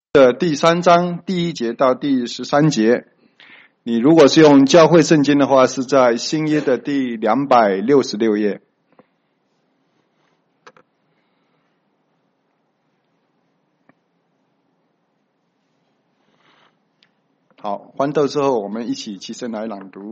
的第3章第1节到第13节。你如果是用教会圣经的话，是在新约的第266页。好，欢斗之后，我们一起起身来朗读。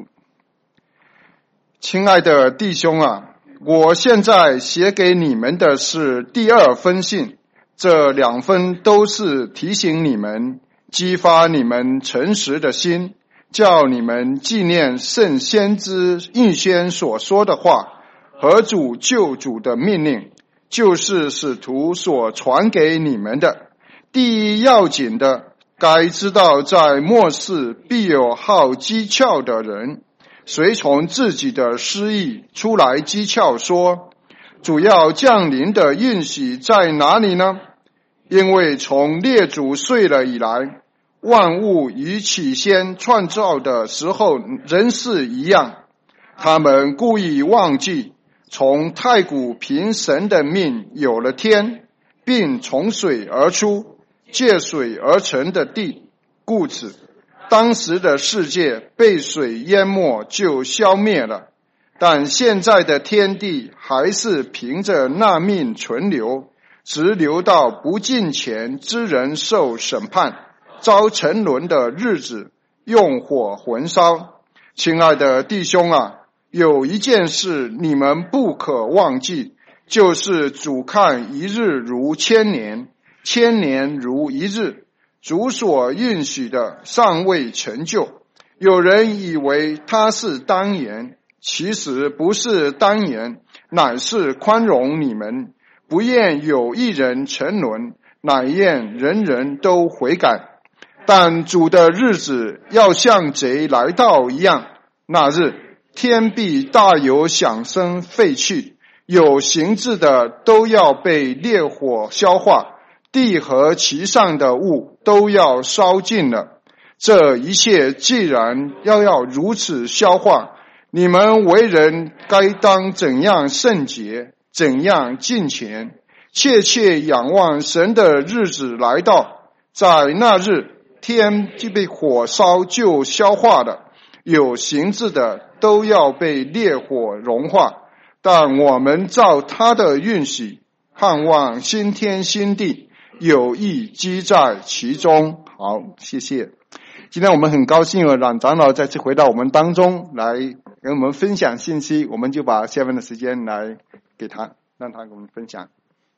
亲爱的弟兄啊，我现在写给你们的是第2封信，这2封都是提醒你们，激发你们诚实的心，叫你们纪念圣先知预先所说的话和主救主的命令，就是使徒所传给你们的。第一要紧的，该知道在末世必有好讥诮的人，随从自己的私意出来讥诮说，主要降临的应许在哪里呢？因为从列祖睡了以来，万物与起先创造的时候仍是一样。他们故意忘记，从太古凭神的命有了天，并从水而出，借水而成的地，故此当时的世界被水淹没就消灭了，但现在的天地还是凭着那命存留，直留到不敬虔之人受审判，遭沉沦的日子，用火焚烧。亲爱的弟兄啊，有一件事你们不可忘记，就是主看一日如千年，千年如一日。主所允许的尚未成就，有人以为他是当言，其实不是当言，乃是宽容你们，不愿有一人沉沦，乃愿人人都悔改。但主的日子要像贼来到一样，那日天必大有响声废去，有形质的都要被烈火消化，地和其上的物都要烧尽了。这一切既然要如此消化，你们为人该当怎样圣洁，怎样敬虔，切切仰望神的日子来到，在那日天既被火烧就消化了，有形质的都要被烈火融化，但我们照他的允许，盼望新天新地，有益积在其中。好，谢谢。今天我们很高兴冉长老再次回到我们当中来跟我们分享信息，我们就把下面的时间来给他，让他跟我们分享。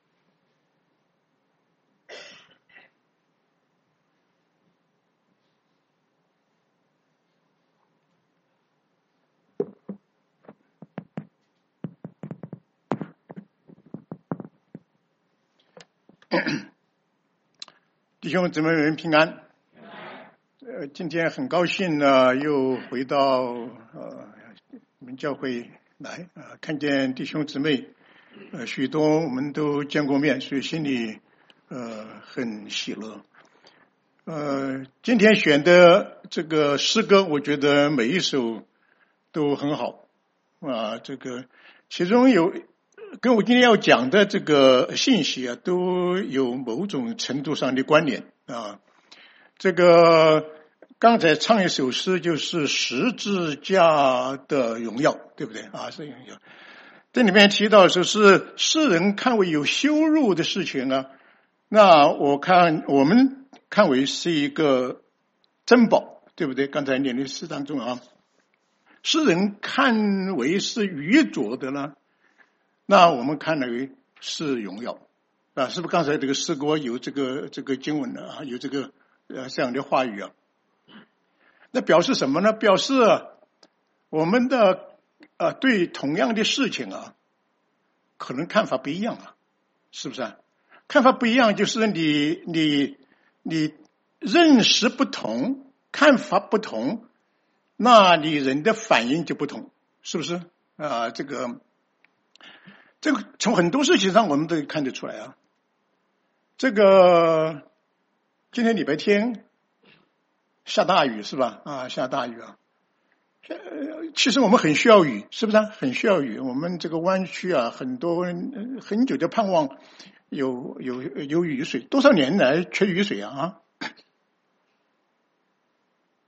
弟兄姊妹们平安。今天很高兴呢，又回到我们教会来看见弟兄姊妹，许多我们都见过面，所以心里很喜乐。今天选的这个诗歌，我觉得每一首都很好这个其中有跟我今天要讲的这个信息都有某种程度上的关联这个刚才唱一首诗，就是十字架的荣耀，对不对是荣耀。这里面提到说是世人看为有羞辱的事情那我们看为是一个珍宝，对不对？刚才念的诗当中世人看为是愚拙的呢，那我们看为是荣耀是不是？刚才这个诗歌有这个经文有这个这样的话语那表示什么呢？表示我们的对同样的事情可能看法不一样是不是看法不一样，就是你认识不同，看法不同，那你人的反应就不同，是不是这个从很多事情上我们都看得出来这个今天礼拜天下大雨是吧下大雨其实我们很需要雨，是不是很需要雨。我们这个湾区很多很久的盼望有雨水，多少年来缺雨水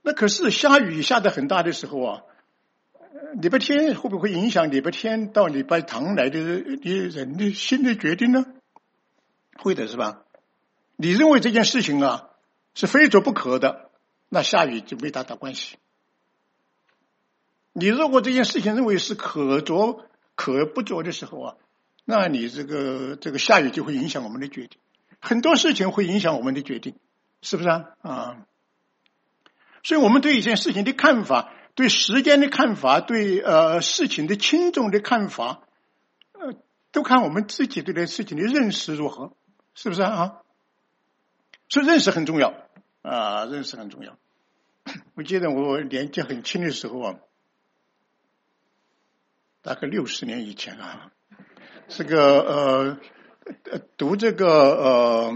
那可是下雨下得很大的时候啊，礼拜天会不会影响礼拜天到礼拜堂来的人的新的决定呢？会的，是吧？你认为这件事情啊是非做不可的，那下雨就没大关系。你如果这件事情认为是可做可不做的时候啊，那你这个下雨就会影响我们的决定，很多事情会影响我们的决定，是不是啊？所以我们对一件事情的看法，对时间的看法，对事情的轻重的看法，都看我们自己对这事情的认识如何，是不是啊？所以认识很重要啊，认识很重要。我记得我年纪很轻的时候啊，大概60年以前啊，这个读这个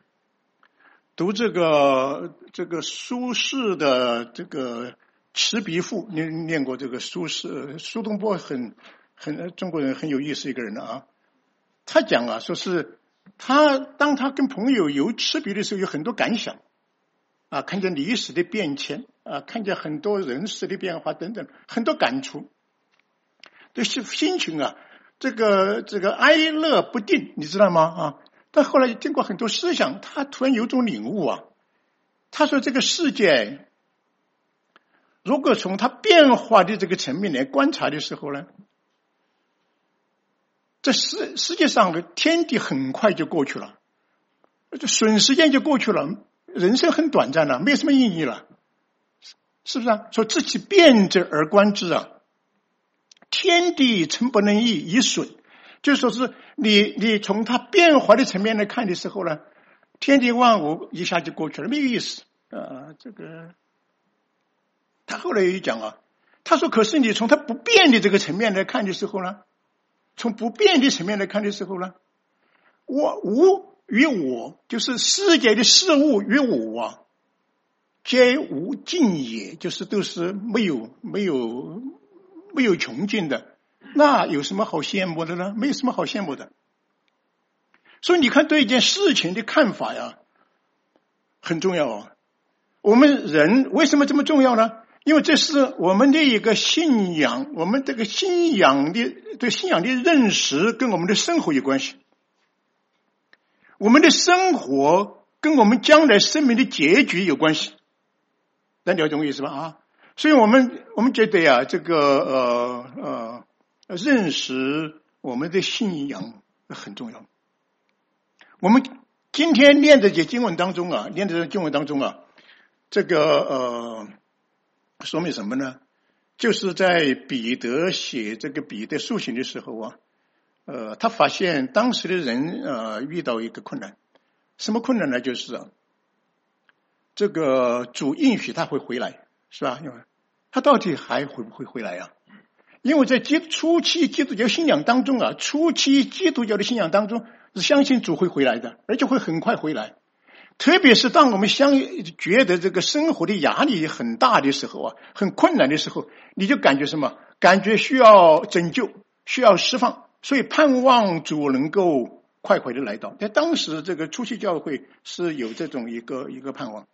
苏轼的这个《持笔赋》，念过这个苏东坡，很中国人很有意思一个人啊。他讲啊，说是当他跟朋友游赤壁的时候，有很多感想啊，看见历史的变迁啊，看见很多人事的变化等等，很多感触。对心情啊，这个哀乐不定，你知道吗？啊，但后来经过很多思想，他突然有种领悟啊。他说这个世界，如果从它变化的这个层面来观察的时候呢，这世界上的天地很快就过去了，就瞬时间就过去了，人生很短暂了，没有什么意义了，是不是啊？说知其变者而观之啊，天地诚不能易，以损。就说是你从它变化的层面来看的时候呢，天地万物一下就过去了，没有意思啊。这个他后来又讲啊，他说可是你从它不变的这个层面来看的时候呢，从不变的层面来看的时候呢，无与我，就是世界的事物与我啊，皆无尽也，就是都是没有穷尽的，那有什么好羡慕的呢？没有什么好羡慕的。所以你看对一件事情的看法呀，很重要啊。我们人为什么这么重要呢？因为这是我们的一个信仰，我们这个信仰的对信仰的认识跟我们的生活有关系。我们的生活跟我们将来生命的结局有关系，大家了解我意思吧？啊，所以我们觉得呀，这个认识我们的信仰很重要。我们今天念的这经文当中啊，这个说明什么呢？就是在彼得写这个彼得书信的时候啊，他发现当时的人遇到一个困难，什么困难呢？就是这个主应许他会回来，是吧？他到底还会不会回来啊？因为在初期基督教信仰当中啊，初期基督教的信仰当中是相信主会回来的，而且会很快回来。特别是当我们觉得这个生活的压力很大的时候啊，很困难的时候，你就感觉什么？感觉需要拯救，需要释放，所以盼望主能够快快的来到。在当时这个初期教会是有这种一个盼望。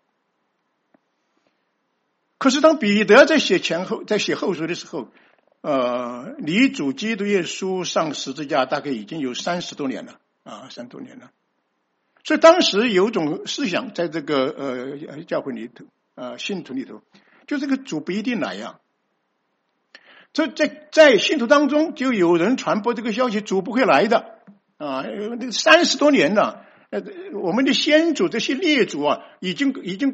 可是当彼得在写后书的时候，离主基督耶稣上十字架大概已经有30多年了啊，30多年了。所以当时有种思想在这个教会里头信徒里头，就这个主不一定来呀。所以在信徒当中就有人传播这个消息，主不会来的啊，30多年了，我们的先祖这些列祖啊，已经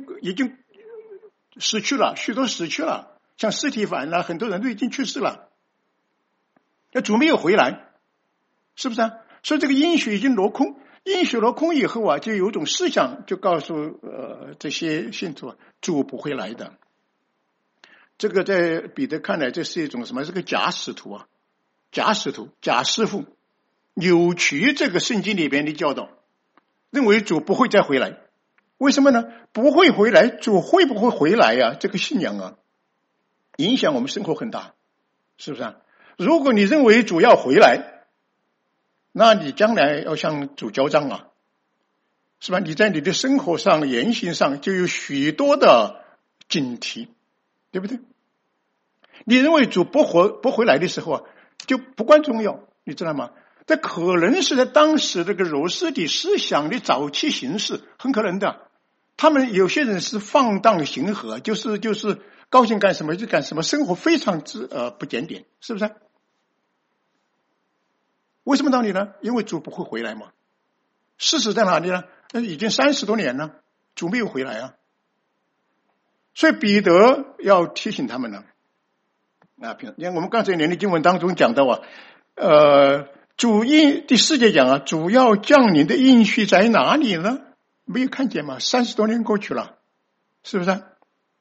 死去了，许多死去了，像司提反很多人都已经去世了，那主没有回来，是不是啊？所以这个应许已经落空。应许落空以后啊，就有一种思想就告诉这些信徒主不会来的。这个在彼得看来，这是一种什么？是个假使徒啊，假使徒、假师傅，扭曲这个圣经里边的教导，认为主不会再回来。为什么呢？不会回来，主会不会回来呀？这个信仰啊，影响我们生活很大，是不是啊？如果你认为主要回来，那你将来要向主交账啊，是吧？你在你的生活上、言行上就有许多的警惕，对不对？你认为主不回来的时候啊，就不关重要，你知道吗？这可能是在当时这个罗斯底思想的早期形式，很可能的。他们有些人是放荡形和，就是高兴干什么就干什么，生活非常之不检点，是不是？为什么道理呢？因为主不会回来嘛。事实在哪里呢？已经30多年了，主没有回来啊。所以彼得要提醒他们呢。你看我们刚才念的经文当中讲到啊，主第4节讲啊，主要降临的应许在哪里呢？没有看见吗？30多年过去了，是不是？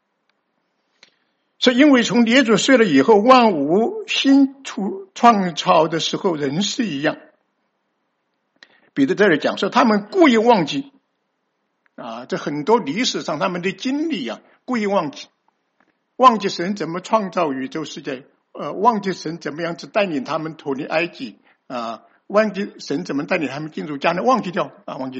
所以因为从列祖睡了以后，万物新创造的时候人是一样。彼得在这里讲说他们故意忘记这很多历史上他们的经历啊，故意忘记神怎么创造宇宙世界，忘记神怎么样子带领他们脱离埃及忘记神怎么带领他们进入迦南，忘记掉。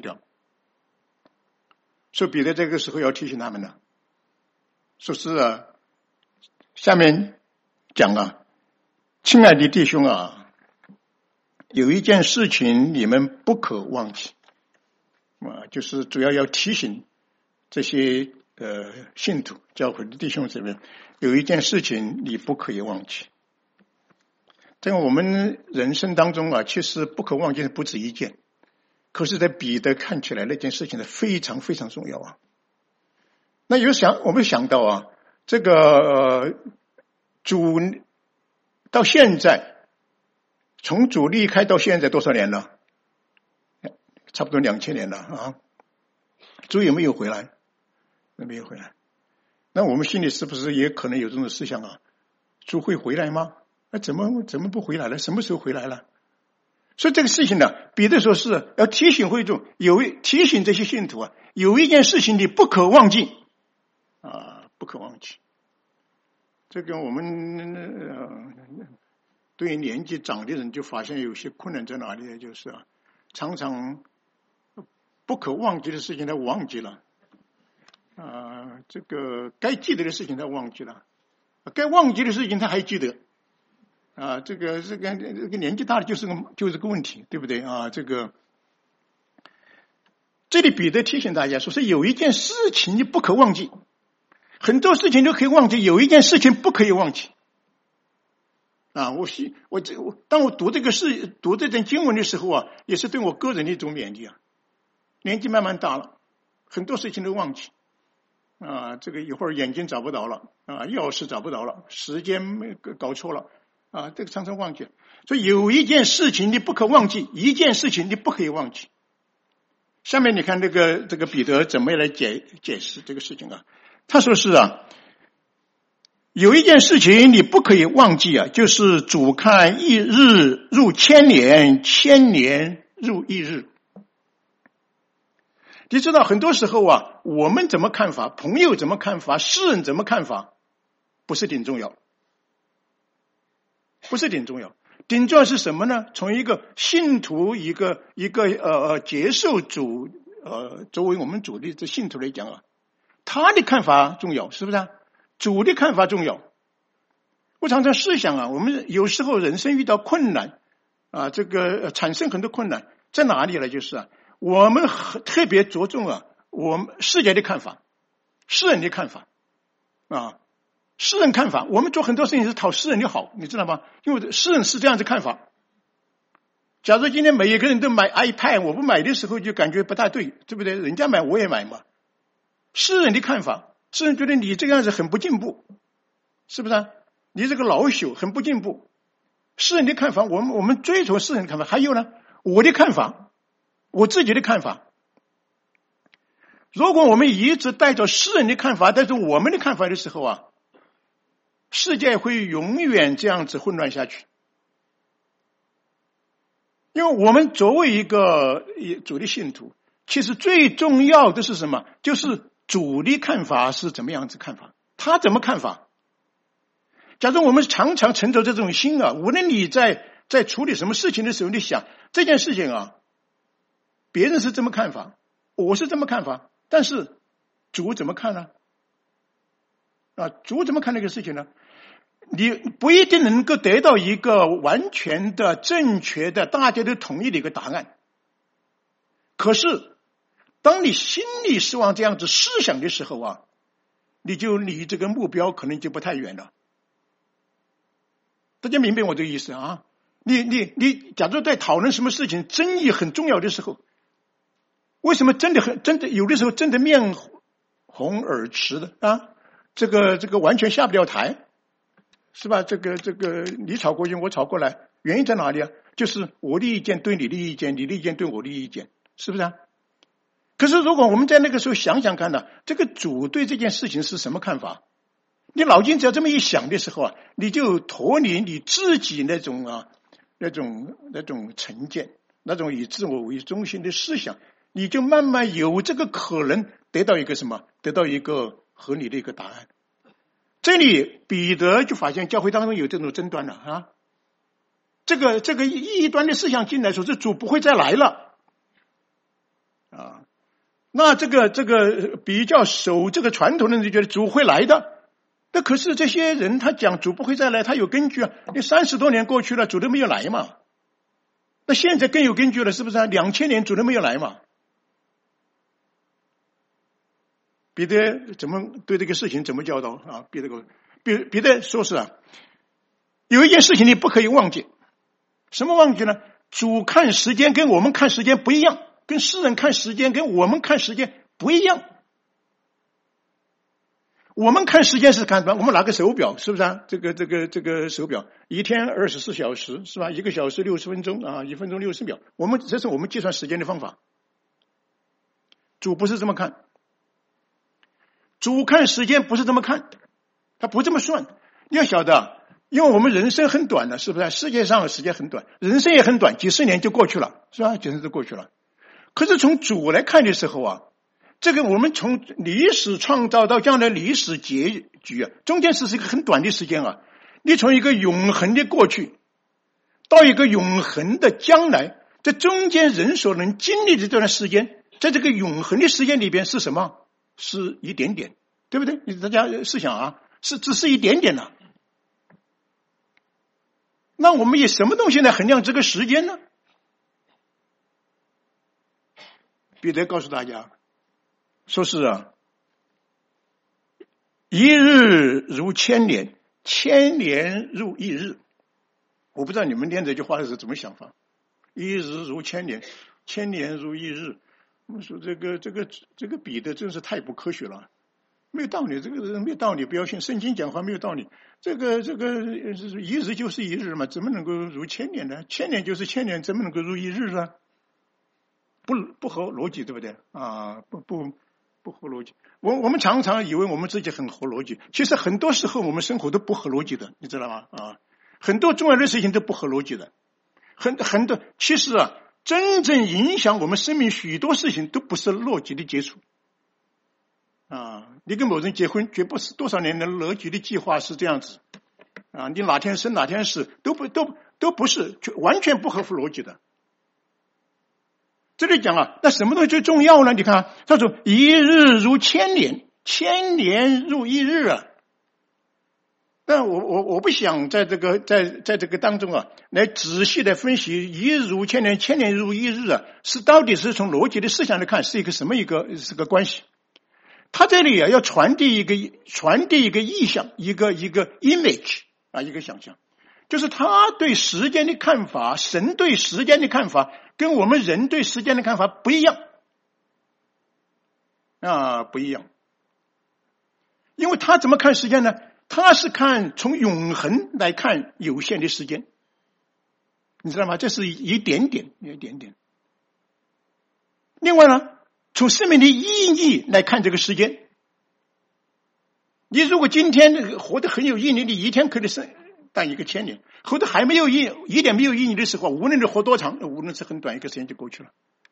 所以彼得这个时候要提醒他们了，说是下面讲亲爱的弟兄有一件事情你们不可忘记就是主要提醒这些信徒教会的弟兄姊妹，有一件事情你不可以忘记。在我们人生当中其实不可忘记的不止一件，可是在彼得看起来那件事情非常非常重要那我们想到这个主到现在，从主离开到现在多少年了？差不多2000年了主有没有回来？没有回来。那我们心里是不是也可能有这种思想主会回来吗？怎么不回来了？什么时候回来了？所以这个事情呢，彼得说是要提醒会众，提醒这些信徒有一件事情你不可忘记不可忘记。这个我们对于年纪长的人就发现有些困难在哪里，就是常常不可忘记的事情他忘记了这个该记得的事情他忘记了，该忘记的事情他还记得这个年纪大的就是个问题，对不对这里彼得提醒大家说是有一件事情你不可忘记，很多事情都可以忘记，有一件事情不可以忘记当我读这段经文的时候也是对我个人的一种勉励年纪慢慢大了，很多事情都忘记这个一会儿眼睛找不着了钥匙找不着了，时间搞错了这个常常忘记。所以有一件事情你不可忘记，一件事情你不可以忘记。下面你看这个彼得怎么来解释这个事情他说是有一件事情你不可以忘记就是主看一日入千年，千年入一日。你知道很多时候我们怎么看法，朋友怎么看法，世人怎么看法，不是挺重要，顶重要是什么呢？从一个信徒一个接受主作为我们主的信徒来讲他的看法重要，是不是主的看法重要。我常常思想我们有时候人生遇到困难这个产生很多困难在哪里呢？就是我们特别着重我们世界的看法，世人的看法世人看法，我们做很多事情是讨世人的好，你知道吗？因为世人是这样子看法。假如今天每一个人都买 iPad， 我不买的时候就感觉不大对，对不对？人家买我也买嘛。世人的看法，世人觉得你这个样子很不进步，是不是你这个老朽很不进步。世人的看法，我们追求世人的看法。还有呢，我的看法，我自己的看法。如果我们一直带着世人的看法，带着我们的看法的时候世界会永远这样子混乱下去。因为我们作为一个主的信徒，其实最重要的是什么？就是主的看法是怎么样子看法，他怎么看法。假如我们常常存着这种心无论你在处理什么事情的时候，你想这件事情别人是这么看法，我是这么看法，但是主怎么看呢？ 主怎么看这个事情呢？你不一定能够得到一个完全的正确的大家都同意的一个答案，可是当你心里是往这样子思想的时候啊，你就离这个目标可能就不太远了。大家明白我这个意思啊？你假如在讨论什么事情争议很重要的时候，为什么真的有的时候真的面红耳赤的啊？这个完全下不了台，是吧？这个你吵过去我吵过来，原因在哪里啊？就是我的意见对你的意见，你的意见对我的意见，是不是啊？可是如果我们在那个时候想想看呢，这个主对这件事情是什么看法？你脑筋只要这么一想的时候啊，你就脱离你自己那种成见，那种以自我为中心的思想，你就慢慢有这个可能得到一个什么？得到一个合理的一个答案。这里彼得就发现教会当中有这种争端了啊，这个异端的思想进来说，这主不会再来了啊。那这个比较守这个传统的人就觉得主会来的。那可是这些人他讲主不会再来，他有根据啊。你30多年过去了，主都没有来嘛。那现在更有根据了，是不是啊？2000年主都没有来嘛。彼得怎么对这个事情怎么教导啊？彼得说是啊，有一件事情你不可以忘记。什么忘记呢？主看时间跟我们看时间不一样，跟世人看时间跟我们看时间不一样。我们看时间是看什么？我们拿个手表，是不是啊？这个手表一天24小时，是吧？1个小时60分钟啊，1分钟60秒。这是我们计算时间的方法。主不是这么看，主看时间不是这么看，他不这么算。你要晓得，因为我们人生很短的，是不是？世界上的时间很短，人生也很短，几十年就过去了，是吧？几十年就过去了。可是从主来看的时候啊，这个我们从历史创造到将来历史结局啊，中间是一个很短的时间啊。你从一个永恒的过去到一个永恒的将来，这中间人所能经历的这段时间，在这个永恒的时间里边是什么？是一点点，对不对？大家试想啊，只是一点点了。那我们以什么东西来衡量这个时间呢？彼得告诉大家说是啊，一日如千年，千年如一日。我不知道你们念这句话的时候怎么想法？一日如千年，千年如一日。我们说这个彼得真是太不科学了，没有道理，这个人没有道理，不要信圣经讲话没有道理。这个一日就是一日嘛，怎么能够如千年呢？千年就是千年，怎么能够如一日呢？不合逻辑，对不对啊？不合逻辑。我们常常以为我们自己很合逻辑，其实很多时候我们生活都不合逻辑的，你知道吗？啊，很多重要的事情都不合逻辑的，很多其实啊，真正影响我们生命许多事情都不是逻辑的接触啊。你跟某人结婚，绝不是多少年的逻辑的计划是这样子啊。你哪天生哪天死，都不是完全不合乎逻辑的。这里讲啊，那什么东西最重要呢？你看他说一日如千年，千年如一日啊。那我不想在这个当中啊，来仔细的分析一日如千年，千年如一日啊，到底是从逻辑的思想来看是一个什么是个关系？他这里啊要传递一个意象，一个 image 啊，一个想象，就是他对时间的看法，神对时间的看法跟我们人对时间的看法不一样啊，不一样。因为他怎么看时间呢？他是看从永恒来看有限的时间，你知道吗？这是一点点。另外呢，从生命的意义来看这个时间，你如果今天活得很有意义，你一天可以当一个千年，活得还没有一点没有意义的时候，无论你活多长，无论是很短一个时间就过去了。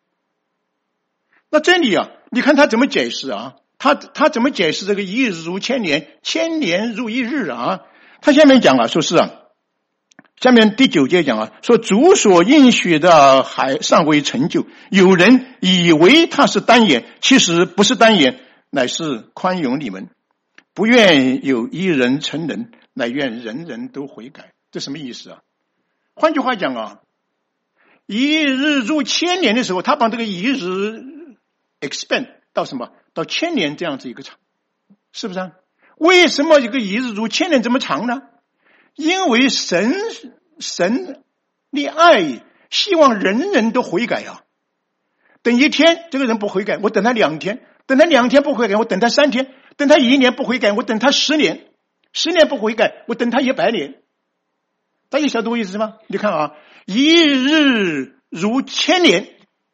那这里啊，你看他怎么解释啊？他怎么解释这个一日如千年，千年如一日啊？他下面讲啊，说是啊，下面第9节讲啊，说主所应许的还尚未成就，有人以为他是单言，其实不是单言，乃是宽容你们。 不愿有一人成人，乃愿人人都悔改。这什么意思啊？换句话讲啊，一日如千年的时候，他把这个一日 expand 到什么？到千年这样子一个长，是不是啊？为什么这个一日如千年这么长呢？因为神的爱希望人人都悔改啊。等一天这个人不悔改，我等他2天；等他2天不悔改，我等他3天；等他1年不悔改，我等他10年；10年不悔改，我等他100年。大家晓得我意思吗？你看啊，一日如千年。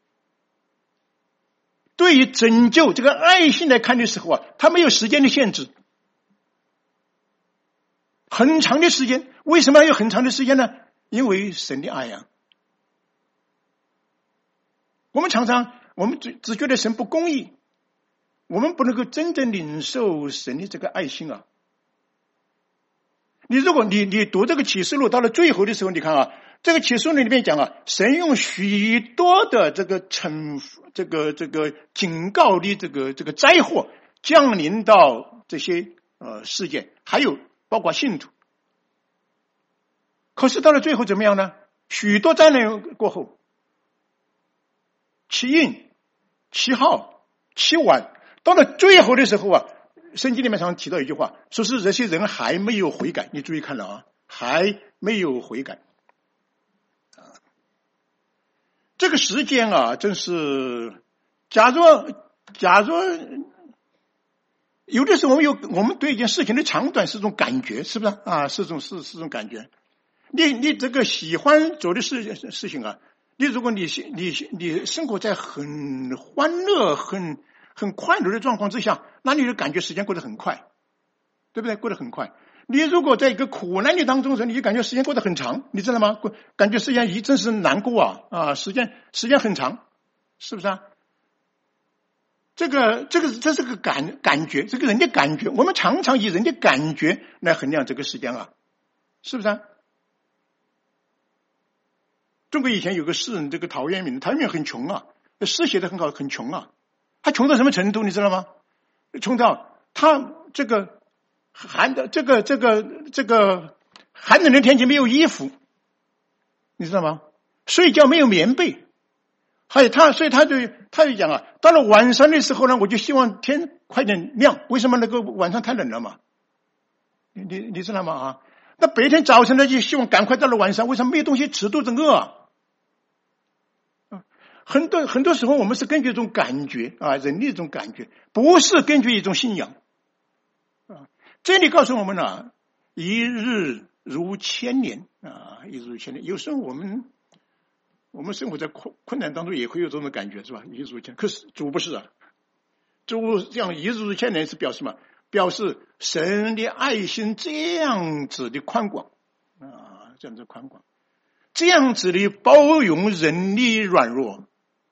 对于拯救这个爱心来看的时候啊，它没有时间的限制，很长的时间。为什么要有很长的时间呢？因为神的爱啊。我们只觉得神不公义，我们不能够真正领受神的这个爱心啊。如果你读这个启示录到了最后的时候，你看啊，这个启示录里面讲啊，神用许多的这个警告的这个灾祸降临到这些事件，还有包括信徒。可是到了最后怎么样呢？许多灾难过后，其印、其号、其晚，到了最后的时候啊，圣经里面常提到一句话，说是这些人还没有悔改。你注意看了啊，还没有悔改。这个时间啊，真是，假若有的时候我们对一件事情的长短是种感觉，是不是啊？是种感觉。你这个喜欢做的事情啊，如果你生活在很欢乐、很快乐的状况之下，那你就感觉时间过得很快，对不对？过得很快。你如果在一个苦难的当中的时候，你就感觉时间过得很长，你知道吗？感觉时间真是难过啊！时间很长，是不是啊？这是个感觉，这个人的感觉，我们常常以人的感觉来衡量这个时间啊，是不是啊？中国以前有个诗人，这个陶渊明很穷啊，诗写得很好，很穷啊。他穷到什么程度，你知道吗？穷到他这个寒冷的天气没有衣服，你知道吗？睡觉没有棉被，所以他就讲啊，到了晚上的时候呢，我就希望天快点亮。为什么？那个晚上太冷了嘛，你知道吗？啊，那白天早晨呢，就希望赶快到了晚上。为什么？没有东西吃，肚子饿啊。很多时候我们是根据一种感觉啊，人的一种感觉，不是根据一种信仰啊。这里告诉我们呢，一日如千年啊，一日如千年。有时候我们生活在困难当中也会有这种感觉，是吧？一日如千年。可是主不是啊，主这样一日如千年是表示什么？表示神的爱心这样子的宽广啊，这样子宽广，这样子的包容人的软弱。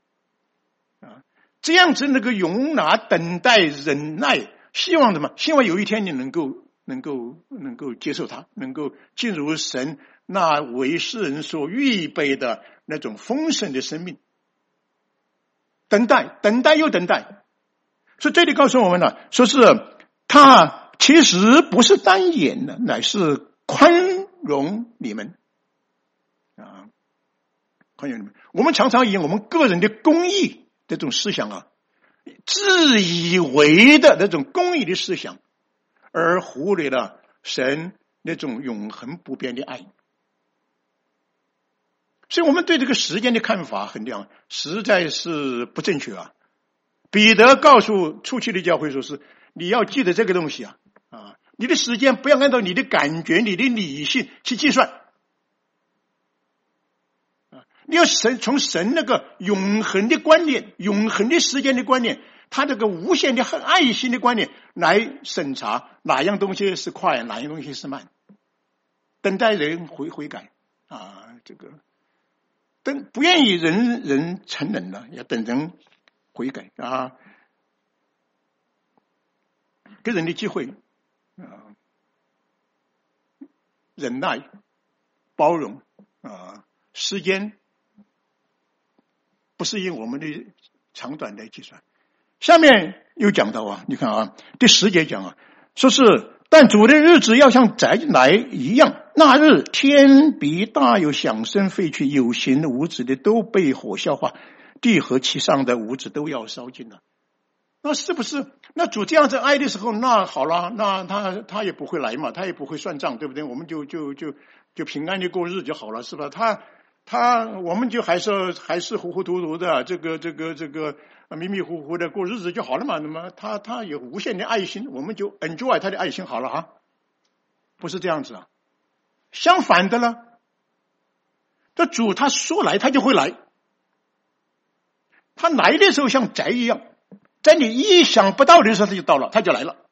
这样子容纳、等待、忍耐，希望什么？希望有一天你能够接受它，能够进入神那为世人所预备的那种丰盛的生命。等待又等待。所以这里告诉我们了，说是他其实不是单眼的，乃是宽容你们啊，宽容你们。我们常常以我们个人的公义这种思想啊，自以为的那种公义的思想，而忽略了神那种永恒不变的爱。所以我们对这个时间的看法衡量实在是不正确啊。彼得告诉初期的教会说是，你要记得这个东西啊，你的时间不要按照你的感觉、你的理性去计算。你要从神那个永恒的观念、永恒的时间的观念，他这个无限的爱心的观念来审查哪样东西是快，哪样东西是慢。等待人悔改啊，不愿意人成人了，要等人悔改啊，给人的机会啊，忍耐、包容啊，时间。不是用我们的长短来计算。下面又讲到啊，你看啊，第10节讲啊， 说是但主的日子要像宅来一样，那日天必大有响声废去，有形的无质的都被火消化，地和其上的无质都要烧尽了。那是不是那主这样子哀的时候，那好了，那他也不会来嘛，他也不会算账，对不对？我们就平安的过日就好了，是吧？我们就还是糊糊涂涂的，这个迷迷糊糊的过日子就好了嘛。那么他有无限的爱心，我们就 enjoy 他的爱心好了啊，不是这样子啊。相反的呢，这主他说来他就会来，他来的时候像宅一样，在你意想不到的时候他就到了，他就来了。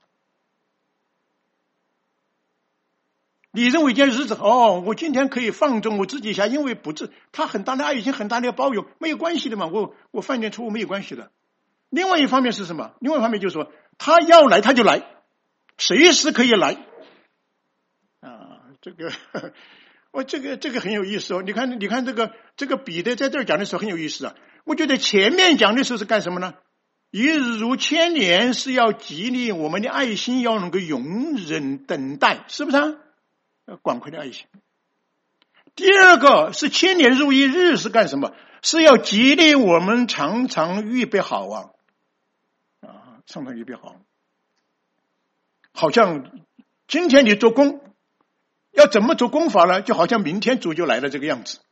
你认为一件日子我今天可以放纵我自己一下，因为不是他很大的爱心，很大的包容，没有关系的嘛，我犯点错误没有关系的。另外一方面是什么？另外一方面就是说，他要来他就来，随时可以来啊。这个很有意思哦。你看这个彼得在这儿讲的时候很有意思啊。我觉得前面讲的时候是干什么呢？一日如千年，是要激励我们的爱心要能够容忍等待，是不是啊？广阔的爱心。第二个是千年如一日，是干什么？是要激励我们常常预备好常常预备好。好像今天你做工要怎么做工法呢？就好像明天主就来了这个样子。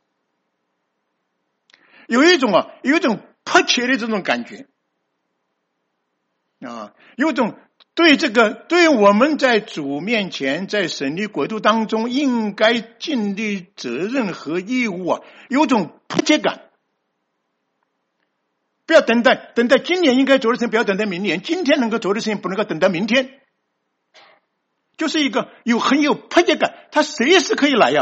有一种迫切的这种感觉有一种对我们在主面前，在神的国度当中应该尽的责任和义务有种迫切感。不要等待今年应该做的事情，不要等待明年，今天能够做的事情不能够等待明天，就是一个很有迫切感，他随时可以来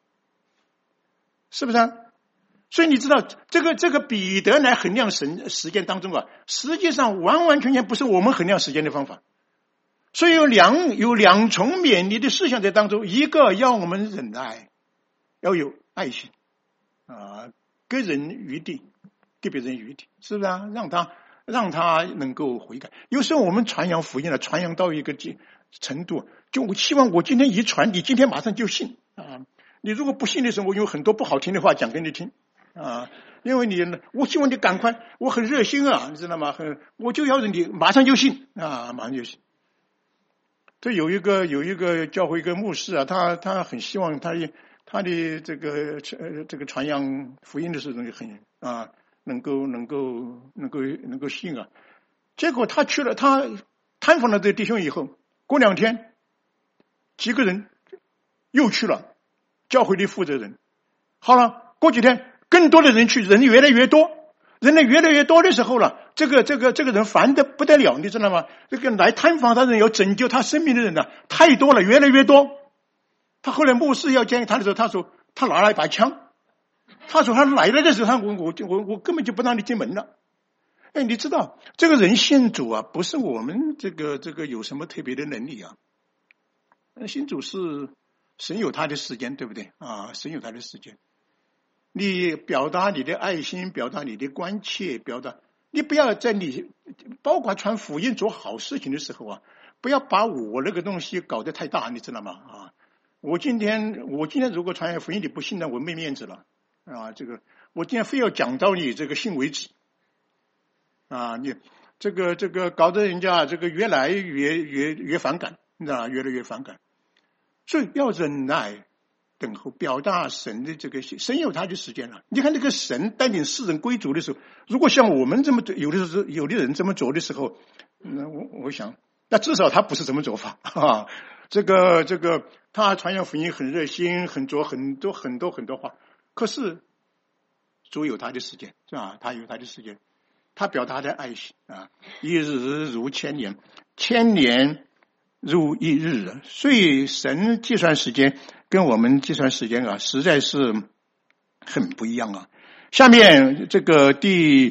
是不是所以你知道这个彼得来衡量时间当中实际上完完全全不是我们衡量时间的方法。所以有两重勉励的事项在当中，一个要我们忍耐，要有爱心给人余地，给别人余地，是不是让他能够悔改。有时候我们传扬福音传扬到一个程度，就我希望我今天一传，你今天马上就信你如果不信的时候，我有很多不好听的话讲给你听因为我希望你赶快，我很热心你知道吗？我就要你马上就信马上就信。这有一个教会一个牧师他很希望他的这个传扬福音的时候很能够信结果他去了，他探访了这弟兄以后，过2天几个人又去了，教会的负责人。好了，过几天更多的人去，人越来越多的时候了，这个人烦得不得了，你知道吗？这个来探访他的人，要拯救他生命的人太多了，越来越多。他后来牧师要建议他的时候，他说他拿了一把枪，他说他来了的时候，我根本就不让你进门了。你知道这个人信主不是我们这个有什么特别的能力信主是神有他的时间，对不对神有他的时间。你表达你的爱心，表达你的关切，你不要在你包括传福音做好事情的时候不要把我那个东西搞得太大，你知道吗我今天如果传福音你不信我没面子了我今天非要讲到你这个信为止你这个搞得人家这个越来越反感，你知道吗？越来越反感。所以要忍耐等候，表达神的这个神有他的时间你看这个神带领世人归主的时候，如果像我们这么有的人这么做的时候，那我想那至少他不是这么做法这个他传扬福音很热心，很做很多话，可是主有他的时间是吧？他有他的时间，他表达的爱心一日如千年，千年如一日所以神计算时间跟我们计算时间实在是很不一样下面这个第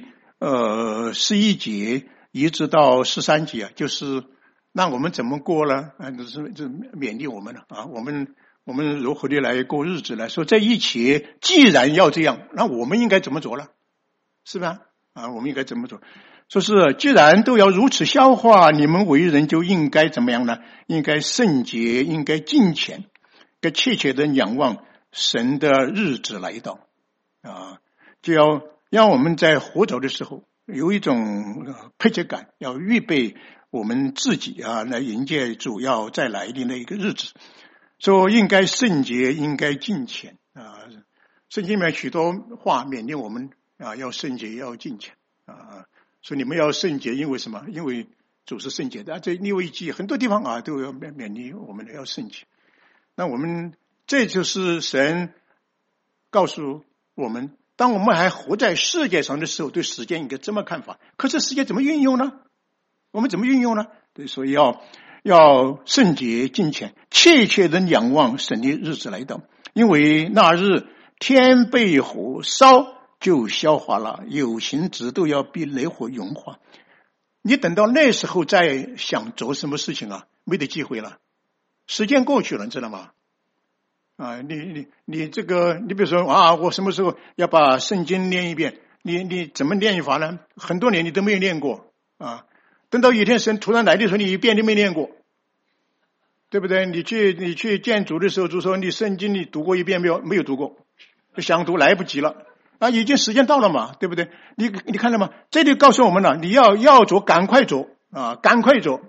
11节一直到13节就是那我们怎么过呢？就是勉励我们我们如何的来过日子呢？说在一起既然要这样，那我们应该怎么做呢？是吧？我们应该怎么做？ 说是既然都要如此消化，你们为人就应该怎么样呢？应该圣洁，应该敬虔，该切切的仰望神的日子来到啊！就要让我们在活着的时候有一种迫切感，要预备我们自己来迎接主要再来临的一个日子。说应该圣洁，应该敬虔啊！圣经里面许多话勉励我们要圣洁，要敬虔啊！说你们要圣洁，因为什么？因为主是圣洁的。这利未记很多地方都要勉励我们要圣洁。那我们这就是神告诉我们，当我们还活在世界上的时候，对时间应该这么看法。可是世界怎么运用呢？我们怎么运用呢？所以要圣洁敬虔，切切的仰望神的日子来到，因为那日天被火烧就消化了，有形质都要被雷火融化。你等到那时候再想做什么事情没得机会了，时间过去了，你知道吗？你这个，你比如说我什么时候要把圣经念一遍？你怎么念法呢？很多年你都没有念过等到有一天神突然来的时候，你一遍都没念过，对不对？你去见主的时候，就说你圣经你读过一遍没有？没有读过，想读来不及了已经时间到了嘛，对不对？你看到吗？这里告诉我们了，你要做，赶快做赶快做。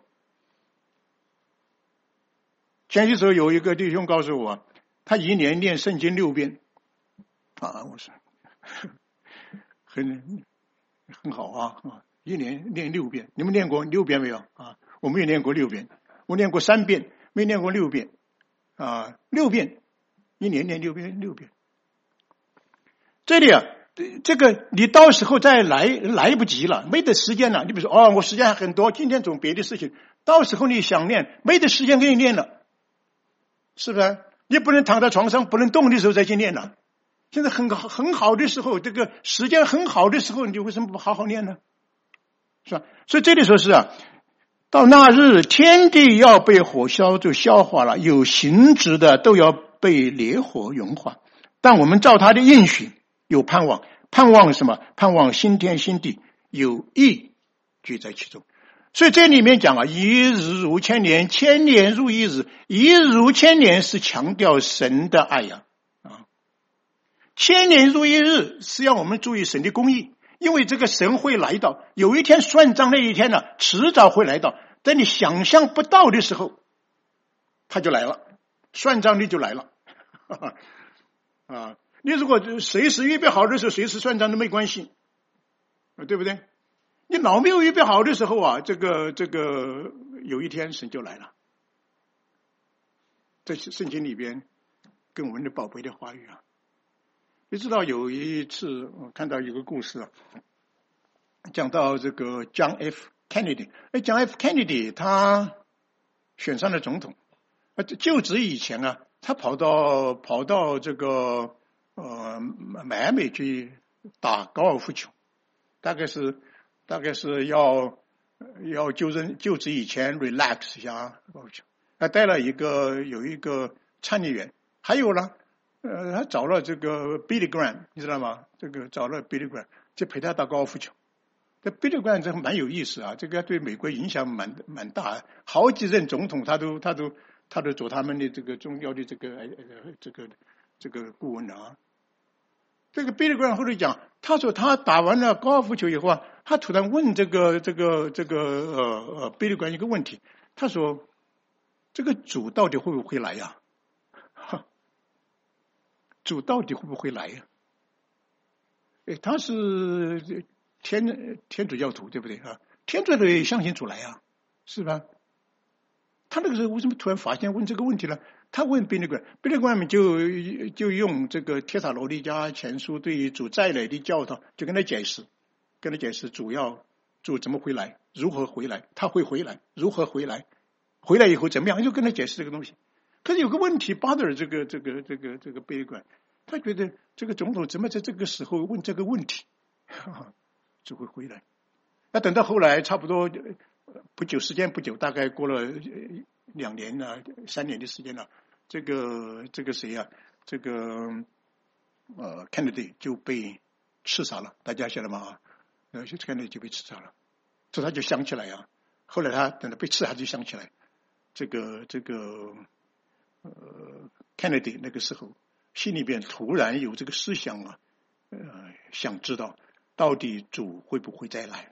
前些时候有一个弟兄告诉我，他一年念圣经6遍我说很好一年念6遍。你们念过6遍没有我没有念过6遍，我念过3遍，没念过6遍6遍，一年念6遍。这里这个你到时候再来不及了，没得时间了。你比如说我时间还很多，今天做别的事情，到时候你想念，没得时间给你念了，是不是？你不能躺在床上不能动的时候再去念了。现在很好的时候，这个时间很好的时候，你为什么不好好念呢？是吧？所以这里说是到那日天地要被火烧就消化了，有形质的都要被烈火融化。但我们照他的应许有盼望，盼望什么？盼望新天新地，有义居在其中。所以这里面讲一日如千年，千年如一日。一日如千年是强调神的爱千年如一日是让我们注意神的公义，因为这个神会来到，有一天算账那一天迟早会来到，在你想象不到的时候他就来了，算账的就来了你如果随时预备好的时候，随时算账都没关系对不对？你老没有预备好的时候这个有一天神就来了。在圣经里边跟我们的宝贝的话语你知道有一次我看到有个故事讲到这个 John F. Kennedy。John F. Kennedy 他选上了总统，就职以前他跑到这个迈阿密去打高尔夫球，大概是要就职以前 relax 一下高尔夫球。他带了有一个参议员，还有呢他找了这个 Billy Graham， 你知道吗？这个找了 Billy Graham 就陪他打高尔夫球。这 Billy Graham 这蛮有意思这个对美国影响蛮大，好几任总统他都做他们的这个重要的这个顾问这个 Billy Graham 后来讲，他说他打完了高尔夫球以后他突然问这个Billy Graham 一个问题，他说这个主到底会不会来主到底会不会来他是天主教徒对不对天主教徒也相信主来是吧？他那个时候为什么突然发现问这个问题呢？他问Billy Graham就用这个帖撒罗尼迦前书对于主再来的教导，就跟他解释主怎么回来，如何回来，他会回来，如何回来，回来以后怎么样，就跟他解释这个东西。可是有个问题 bother 这个Billy Graham，他觉得这个总统怎么在这个时候问这个问题就会回来。那等到后来差不多时间不久，大概过了2年3年的时间了，这个谁这个Kennedy 就被刺杀了，大家晓得吗？Kennedy 就被刺杀了所以他就想起来啊，后来他等到被刺，他就想起来Kennedy 那个时候心里边突然有这个思想啊，想知道到底主会不会再来，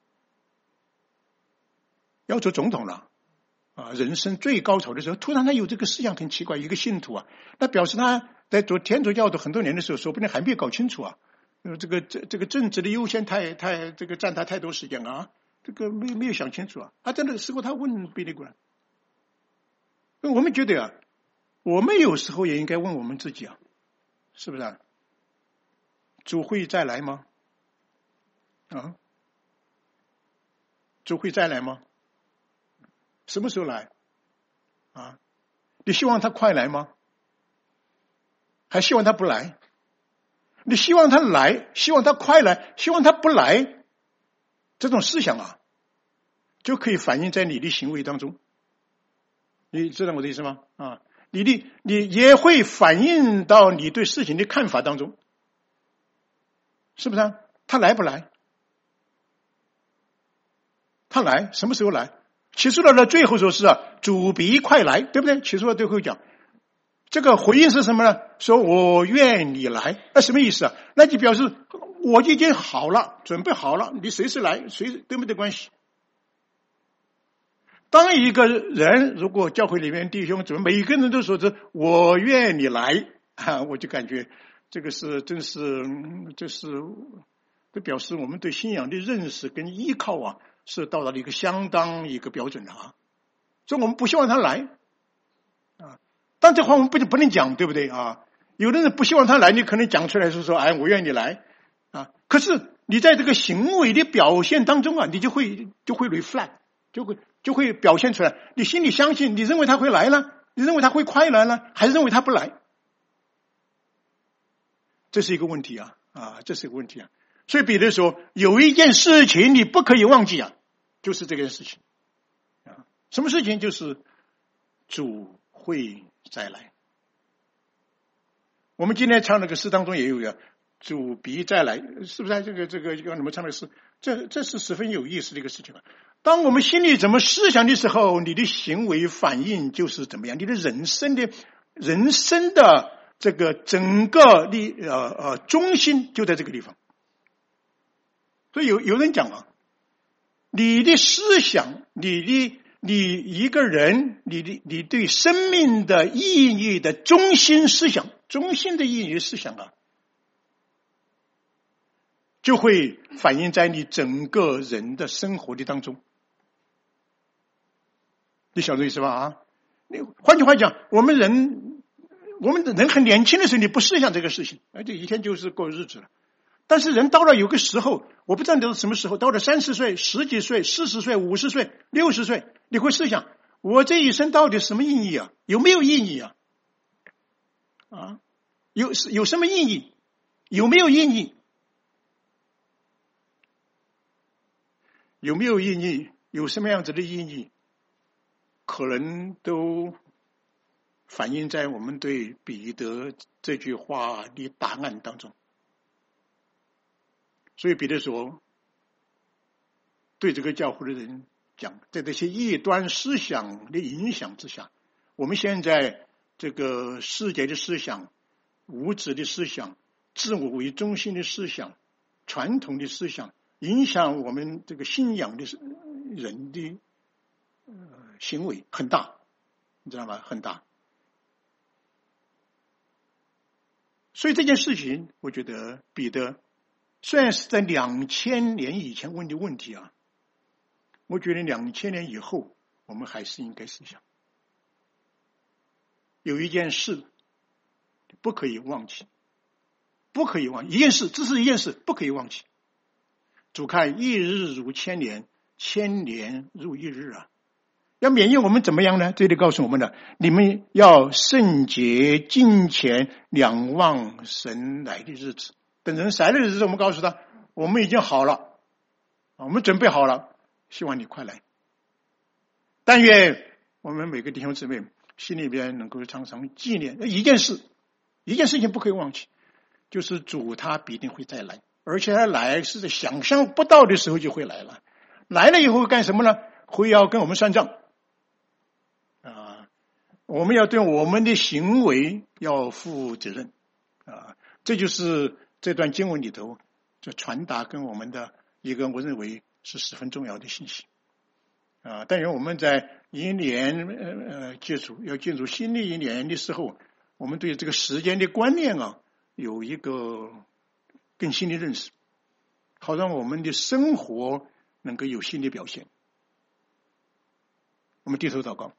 要做总统了啊，人生最高潮的时候，突然他有这个思想，很奇怪，一个信徒啊，那表示他在做天主教的很多年的时候，说不定还没有搞清楚啊，这个政治的优先太这个占他太多时间啊，这个没有想清楚啊，在那个时候他问比利古兰，我们觉得啊，我们有时候也应该问我们自己啊，是不是啊？主会再来吗？啊，主会再来吗？什么时候来？啊，你希望他快来吗？还希望他不来？你希望他来，希望他快来，希望他不来，这种思想啊，就可以反映在你的行为当中。你知道我的意思吗？啊，你也会反映到你对事情的看法当中，是不是啊？他来不来？他来，什么时候来？启示录的最后说是主必快来，对不对？启示录最后讲，这个回应是什么呢？说我愿你来，那什么意思啊？那就表示我已经好了，准备好了，你随时来，对不对关系？当一个人如果教会里面弟兄姊妹每一个人都说是我愿你来啊，我就感觉这个是这表示我们对信仰的认识跟依靠啊，是到达了一个相当一个标准了啊。所以我们不希望他来啊，但这话我们不能讲，对不对啊？有的人不希望他来，你可能讲出来是说，哎，我愿你来啊。可是你在这个行为的表现当中啊，你就会 reflect， 就会表现出来，你心里相信，你认为他会来了，你认为他会快来了，还是认为他不来？这是一个问题啊，这是一个问题啊。所以彼得说，有一件事情你不可以忘记啊，就是这件事情啊。什么事情？就是主会再来。我们今天唱那个诗当中也有主必再来，是不是？这个让你们唱的诗，这是十分有意思的一个事情啊。当我们心里怎么思想的时候，你的行为反应就是怎么样，你的人生的这个整个的中心就在这个地方。所以有人讲啊，你的思想，你一个人，你对生命的意义的中心思想，中心的意义思想啊，就会反映在你整个人的生活的当中。你晓得意思吧？啊，换句话讲，我们人很年轻的时候，你不思想这个事情，就一天就是过日子了。但是人到了有个时候，我不知道你到什么时候，到了30岁、10几岁、40岁、50岁、60岁，你会思想，我这一生到底什么意义啊？有没有意义啊？啊，有什么意义？有没有意义？有没有意义？有什么样子的意义？可能都反映在我们对彼得这句话的答案当中。所以彼得说，对这个教会的人讲，在这些异端思想的影响之下，我们现在这个世界的思想、无知的思想、自我为中心的思想、传统的思想，影响我们这个信仰的人的行为很大，你知道吗？很大。所以这件事情，我觉得彼得虽然是在2000年以前问的问题啊，我觉得2000年以后，我们还是应该思想。有一件事不可以忘记，不可以忘记一件事，这是一件事，不可以忘记。主看一日如千年，千年如一日啊！要免疫我们怎么样呢？这里告诉我们的，你们要圣洁敬虔，仰望神来的日子。等人来的日子，我们告诉他，我们已经好了，我们准备好了，希望你快来。但愿我们每个弟兄姊妹心里边能够常常纪念一件事情不可以忘记，就是主他必定会再来，而且他来是在想象不到的时候就会来了。 来了以后干什么呢？会要跟我们算账我们要对我们的行为要负责任这就是这段经文里头就传达跟我们的一个我认为是十分重要的信息但愿我们在一年要进入新的一年的时候，我们对这个时间的观念有一个更新的认识，好让我们的生活能够有新的表现。我们低头祷告。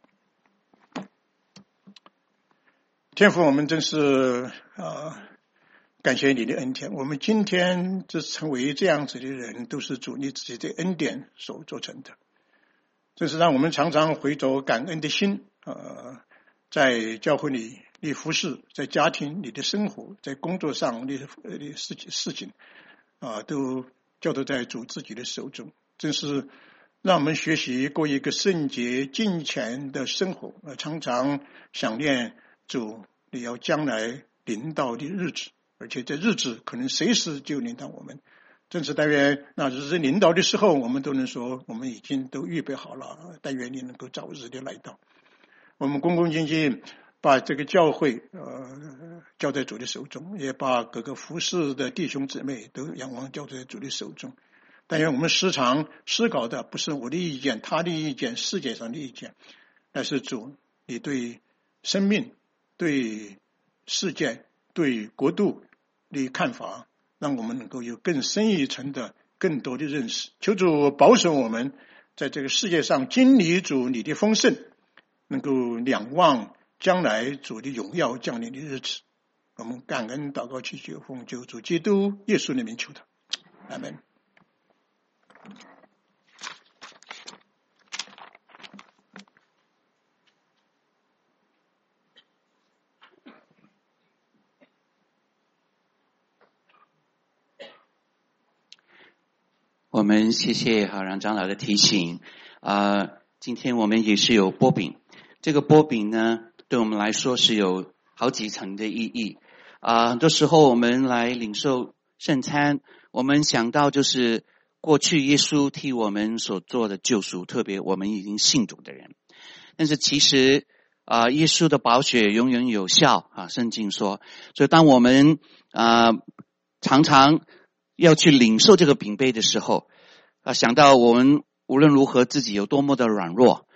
天父，我们真是感谢你的恩典，我们今天这成为这样子的人，都是主你自己的恩典所做成的。这是让我们常常回走感恩的心在教会里的服侍，在家庭里的生活，在工作上的事情都交托在主自己的手中，真是让我们学习过一个圣洁敬虔的生活常常想念主你要将来临到的日子，而且这日子可能随时就临到我们。正是但愿那日子临到的时候，我们都能说我们已经都预备好了，但愿你能够早日的来到。我们恭恭敬敬把这个教会交在主的手中，也把各个服侍的弟兄姊妹都仰望交在主的手中。但愿我们时常思考的不是我的意见，他的意见，世界上的意见，而是主你对生命、对世界、对国度的看法，让我们能够有更深一层的更多的认识。求主保守我们在这个世界上经历主你的丰盛，能够仰望将来主的荣耀降临的日子。我们感恩祷告祈求奉救主基督耶稣的名求的，阿们。 我们谢谢好让长老的提醒今天我们也是有波饼，这个波饼呢对我们来说是有好几层的意义很多时候我们来领受圣餐，我们想到就是过去耶稣替我们所做的救赎，特别我们已经信主的人，但是其实耶稣的宝血永远有效圣经说，所以当我们常常要去领受这个饼杯的时候想到我们无论如何自己有多么的软弱